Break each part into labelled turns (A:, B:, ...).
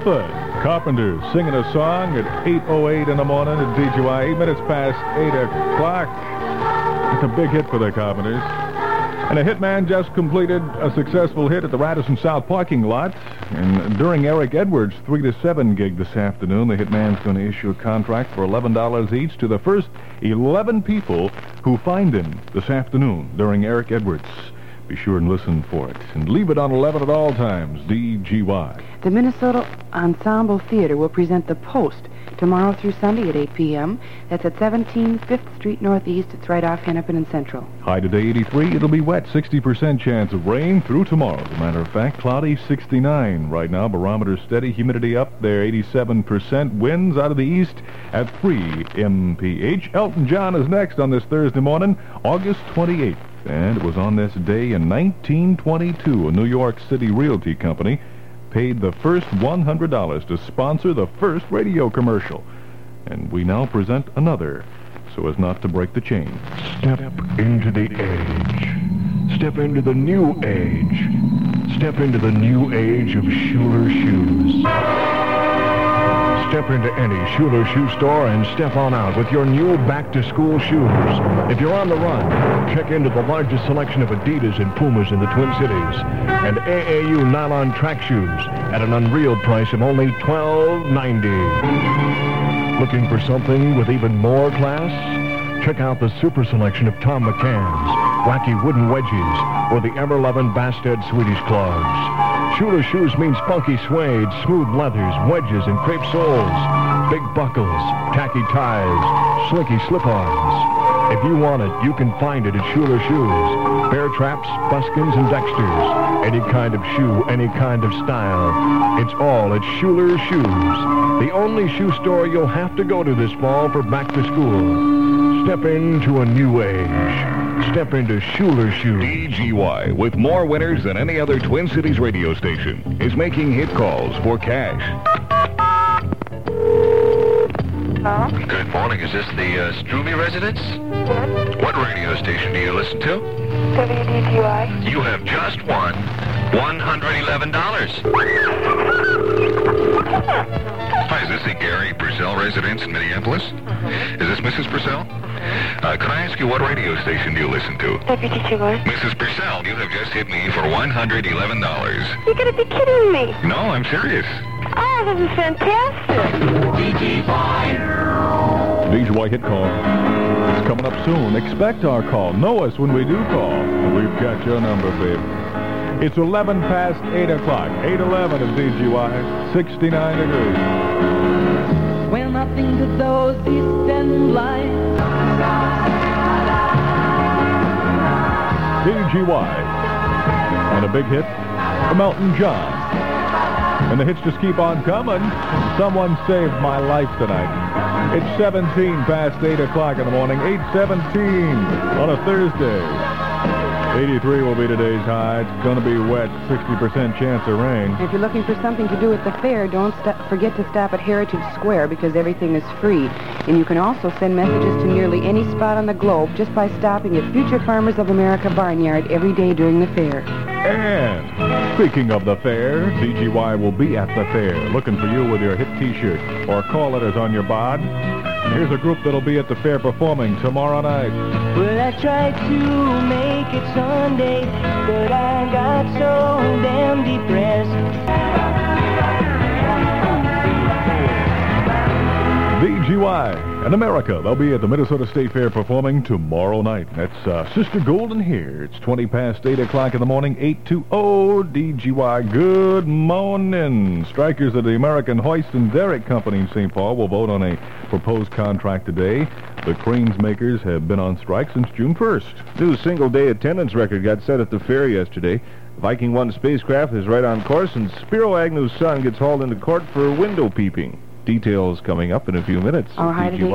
A: Martha Carpenter singing a song at 8:08 in the morning at DGY, 8 minutes past 8 o'clock. It's a big hit for the Carpenters. And a hitman just completed a successful hit at the Radisson South parking lot. And during Eric Edwards' 3 to 7 gig this afternoon, the hitman's going to issue a contract for $11 each to the first 11 people who find him this afternoon during Eric Edwards. Be sure and listen for it. And leave it on 11 at all times, DGY.
B: The Minnesota Ensemble Theater will present The Post tomorrow through Sunday at 8 p.m. That's at 17 5th Street Northeast. It's right off Hennepin and Central.
A: High today, 83. It'll be wet. 60% chance of rain through tomorrow. As a matter of fact, cloudy, 69 right now. Barometer steady. Humidity up there, 87%. Winds out of the east at 3 mph. Elton John is next on this Thursday morning, August 28th. And it was on this day in 1922, a New York City realty company paid the first $100 to sponsor the first radio commercial. And we now present another, so as not to break the chain.
C: Step into the age. Step into the new age. Step into the new age of Schuler Shoes. Step into any Schuler Shoe store and step on out with your new back-to-school shoes. If you're on the run, check into the largest selection of Adidas and Pumas in the Twin Cities and AAU nylon track shoes at an unreal price of only $12.90. Looking for something with even more class? Check out the super selection of Tom McCann's wacky wooden wedgies or the ever-loving Bastet Swedish clogs. Schuler Shoes means funky suede, smooth leathers, wedges, and crepe soles, big buckles, tacky ties, slinky slip-ons. If you want it, you can find it at Schuler Shoes. Bear traps, buskins, and Dexters. Any kind of shoe, any kind of style. It's all at Schuler Shoes. The only shoe store you'll have to go to this fall for back to school. Step into a new age. Step into Schuler Shoes.
D: DGY, with more winners than any other Twin Cities radio station, is making hit calls for cash.
E: Hello?
F: Good morning. Is this the Strumi residence?
E: Yes.
F: What radio station do you listen to?
E: WDGY.
F: You have just won $111. Hi, is this the Gary Purcell residence in Minneapolis? Is this Mrs. Purcell? Could I ask you what radio station do you listen to?
E: WDGY.
F: Mrs. Purcell, you have just hit me for $111.
E: You're going to be kidding me.
F: No, I'm serious.
E: Oh, this is fantastic.
A: DGY hit call. It's coming up soon. Expect our call. Know us when we do call. And we've got your number, babe. It's 11 past 8 o'clock. 8:11 at DGY. 69 degrees.
G: When I think of those distant lights.
A: DGY. And a big hit from Elton John. And the hits just keep on coming. Someone saved my life tonight. It's 17 past 8 o'clock in the morning. 8:17 on a Thursday. 83 will be today's high. It's going to be wet. 60% chance of rain.
B: If you're looking for something to do at the fair, don't forget to stop at Heritage Square because everything is free. And you can also send messages to nearly any spot on the globe just by stopping at Future Farmers of America Barnyard every day during the fair.
A: And speaking of the fair, DGY will be at the fair looking for you with your hit T-shirt or call letters on your bod. And here's a group that'll be at the fair performing tomorrow night.
G: Well, I tried to make it Sunday, but I got so damn depressed.
A: DGY and America. They'll be at the Minnesota State Fair performing tomorrow night. That's Sister Golden here. It's 20 past 8 o'clock in the morning, 820 DGY. Good morning. Strikers of the American Hoist and Derrick Company in St. Paul will vote on a proposed contract today. The cranes makers have been on strike since June 1st.
H: New single-day attendance record got set at the fair yesterday. Viking 1 spacecraft is right on course, and Spiro Agnew's son gets hauled into court for window peeping. Details coming up in a few minutes.
B: Our high today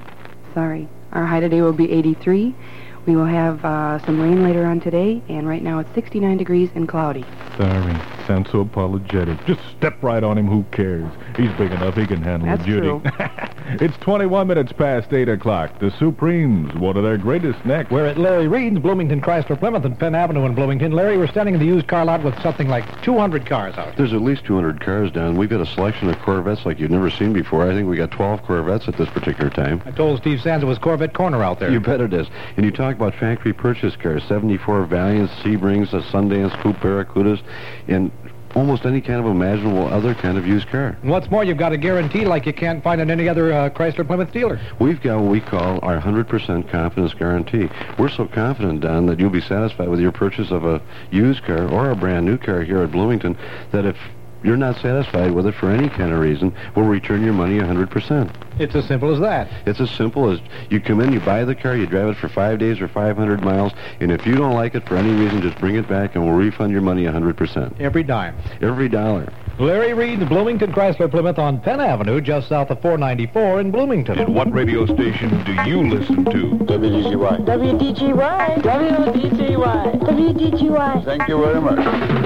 B: will be 83. We will have some rain later on today, and right now it's 69 degrees and cloudy.
A: Sorry. Sounds so apologetic. Just step right on him. Who cares? He's big enough. He can handle
B: That's
A: Judy.
B: true.
A: It's 21 minutes past 8 o'clock. The Supremes, one of their greatest next.
I: We're at Larry Reed's, Bloomington, Chrysler, Plymouth, and Penn Avenue in Bloomington. Larry, we're standing in the used car lot with something like 200 cars out.
J: There's at least 200 cars down. We've got a selection of Corvettes like you've never seen before. I think we got 12 Corvettes at this particular time.
I: I told Steve Sands it was Corvette Corner out there.
J: You bet it is. And you talk about factory purchase cars, 74 Valiants, Sebrings, Sundance, Coupe Barracudas, and almost any kind of imaginable other kind of used car.
I: And what's more, you've got a guarantee like you can't find in any other Chrysler Plymouth dealer.
J: We've got what we call our 100% confidence guarantee. We're so confident, Don, that you'll be satisfied with your purchase of a used car or a brand new car here at Bloomington, that if you're not satisfied with it for any kind of reason, we'll return your money 100%.
I: It's as simple as that.
J: It's as simple as you come in, you buy the car, you drive it for 5 days or 500 miles, and if you don't like it for any reason, just bring it back and we'll refund your money 100%.
I: Every dime.
J: Every dollar.
I: Larry Reed's, Bloomington, Chrysler, Plymouth on Penn Avenue, just south of 494 in Bloomington.
D: And what radio station do you listen to?
K: WDGY.
E: WDGY.
K: WDGY.
E: WDGY.
K: Thank you very much.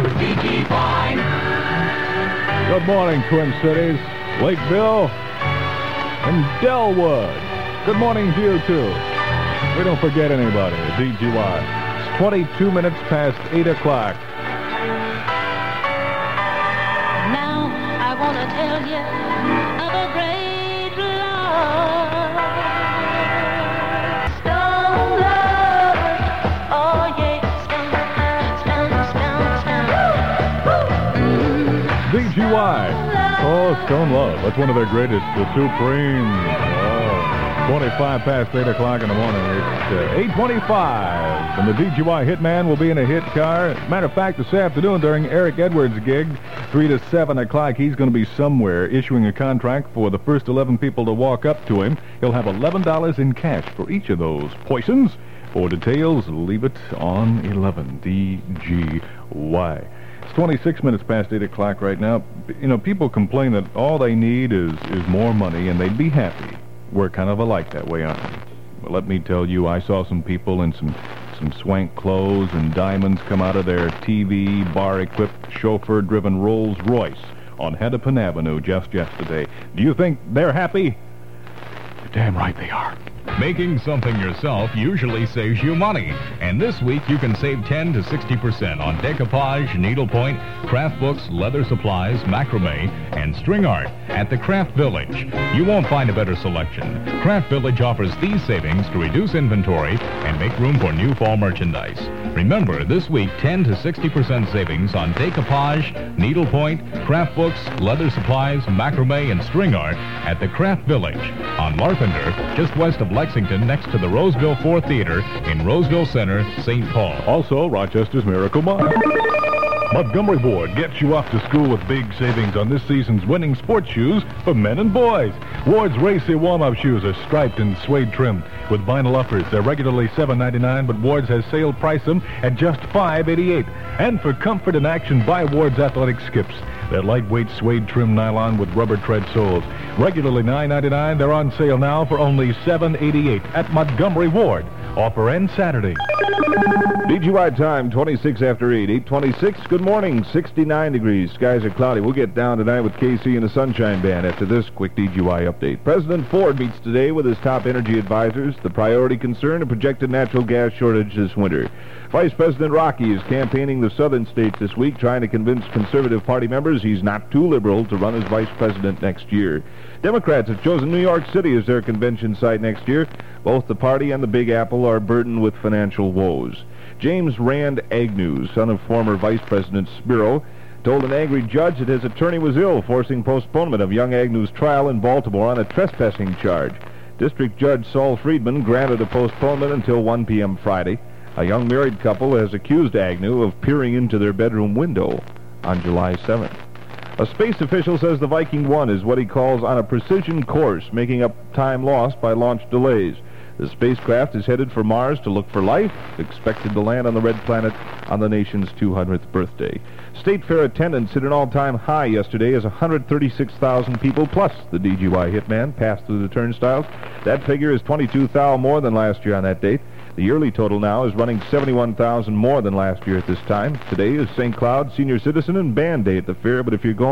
A: Good morning, Twin Cities, Lakeville, and Delwood. Good morning to you, too. We don't forget anybody at DGY. It's 22 minutes past 8 o'clock.
L: Now I want to tell you of a great love. Stone love. Oh, yeah.
A: DGY. Oh, Stone Love. That's one of their greatest, the Supremes. Oh, 25 past 8 o'clock in the morning. It's 8:25. And the DGY Hitman will be in a hit car. Matter of fact, this afternoon during Eric Edwards' gig, 3 to 7 o'clock, he's going to be somewhere issuing a contract for the first 11 people to walk up to him. He'll have $11 in cash for each of those poisons. For details, leave it on 11. DGY. It's 26 minutes past 8 o'clock right now. You know, people complain that all they need is more money and they'd be happy. We're kind of alike that way, aren't we? Well, let me tell you, I saw some people in some swank clothes and diamonds come out of their TV, bar-equipped, chauffeur-driven Rolls Royce on Hennepin Avenue just yesterday. Do you think they're happy? You're damn right they are.
D: Making something yourself usually saves you money. And this week you can save 10 to 60% on decoupage, needlepoint, craft books, leather supplies, macrame, and string art at the Craft Village. You won't find a better selection. Craft Village offers these savings to reduce inventory and make room for new fall merchandise. Remember, this week 10 to 60% savings on decoupage, needlepoint, craft books, leather supplies, macrame, and string art at the Craft Village on Larpenter, just west of Lexington, next to the Roseville 4 Theater in Roseville Center, St. Paul.
A: Also, Rochester's Miracle Mart. Montgomery Ward gets you off to school with big savings on this season's winning sports shoes for men and boys. Ward's Racy warm-up shoes are striped and suede trimmed with vinyl uppers. They're regularly $7.99, but Ward's has sale priced them at just $5.88. And for comfort and action, buy Ward's Athletic Skips. They're lightweight suede trim nylon with rubber tread soles. Regularly $9.99, they're on sale now for only $7.88 at Montgomery Ward. Offer ends Saturday.
H: DGY time, 26 after 8, 8:26. Good morning, 69 degrees. Skies are cloudy. We'll get down tonight with KC and the Sunshine Band after this quick DGY update. President Ford meets today with his top energy advisors. The priority concern, a projected natural gas shortage this winter. Vice President Rocky is campaigning the southern states this week, trying to convince conservative party members he's not too liberal to run as vice president next year. Democrats have chosen New York City as their convention site next year. Both the party and the Big Apple are burdened with financial woes. James Rand Agnew, son of former Vice President Spiro, told an angry judge that his attorney was ill, forcing postponement of young Agnew's trial in Baltimore on a trespassing charge. District Judge Saul Friedman granted a postponement until 1 p.m. Friday. A young married couple has accused Agnew of peering into their bedroom window on July 7th. A space official says the Viking 1 is what he calls on a precision course, making up time lost by launch delays. The spacecraft is headed for Mars to look for life, expected to land on the red planet on the nation's 200th birthday. State Fair attendance hit an all-time high yesterday as 136,000 people plus the DGY Hitman passed through the turnstiles. That figure is 22,000 more than last year on that date. The yearly total now is running 71,000 more than last year at this time. Today is St. Cloud Senior Citizen and Band Day at the fair, but if you're going,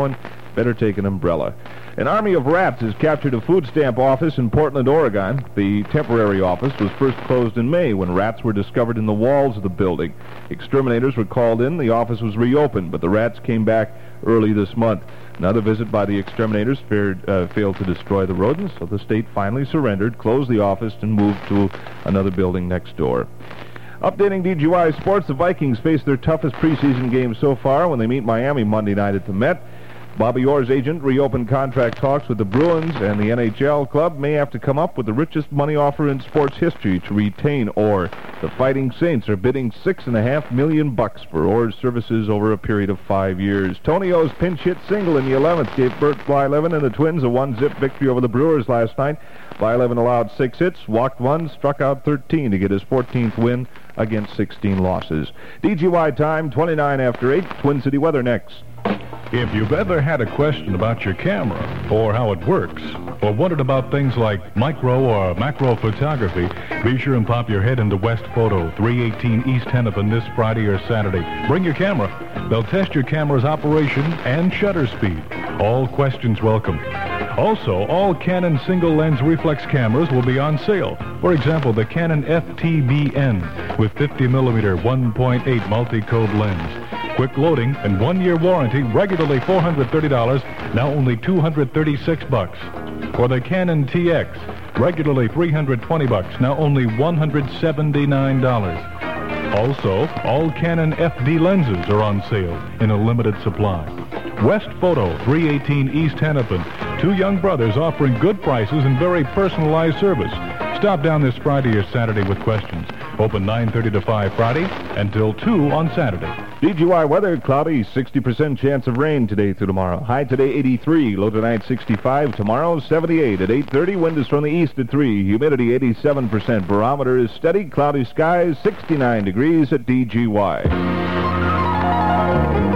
H: better take an umbrella. An army of rats has captured a food stamp office in Portland, Oregon. The temporary office was first closed in May when rats were discovered in the walls of the building. Exterminators were called in. The office was reopened, but the rats came back early this month. Another visit by the exterminators failed to destroy the rodents, so the state finally surrendered, closed the office, and moved to another building next door. Updating DGY sports, the Vikings face their toughest preseason game so far when they meet Miami Monday night at the Met. Bobby Orr's agent reopened contract talks with the Bruins, and the NHL club may have to come up with the richest money offer in sports history to retain Orr. The Fighting Saints are bidding $6.5 million for Orr's services over a period of 5 years. Tony O's pinch hit single in the 11th gave Bert Blyleven and the Twins a 1-zip victory over the Brewers last night. Blyleven allowed 6 hits, walked 1, struck out 13 to get his 14th win against 16 losses. DGY time, 29 after 8. Twin City weather next.
A: If you've ever had a question about your camera or how it works, or wondered about things like micro or macro photography, be sure and pop your head into West Photo, 318 East Hennepin this Friday or Saturday. Bring your camera. They'll test your camera's operation and shutter speed. All questions welcome. Also, all Canon single-lens reflex cameras will be on sale. For example, the Canon FTBN with 50mm 1.8 multi-code lens. Quick loading and 1-year warranty, regularly $430, now only $236. Or the Canon TX, regularly $320, now only $179. Also, all Canon FD lenses are on sale in a limited supply. West Photo, 318 East Hennepin. 2 young brothers offering good prices and very personalized service. Stop down this Friday or Saturday with questions. Open 9:30 to 5 Friday until 2 on Saturday.
H: DGY weather, cloudy, 60% chance of rain today through tomorrow. High today 83, low tonight 65, tomorrow 78. At 8:30, wind is from the east at 3, humidity 87%. Barometer is steady, cloudy skies, 69 degrees at DGY.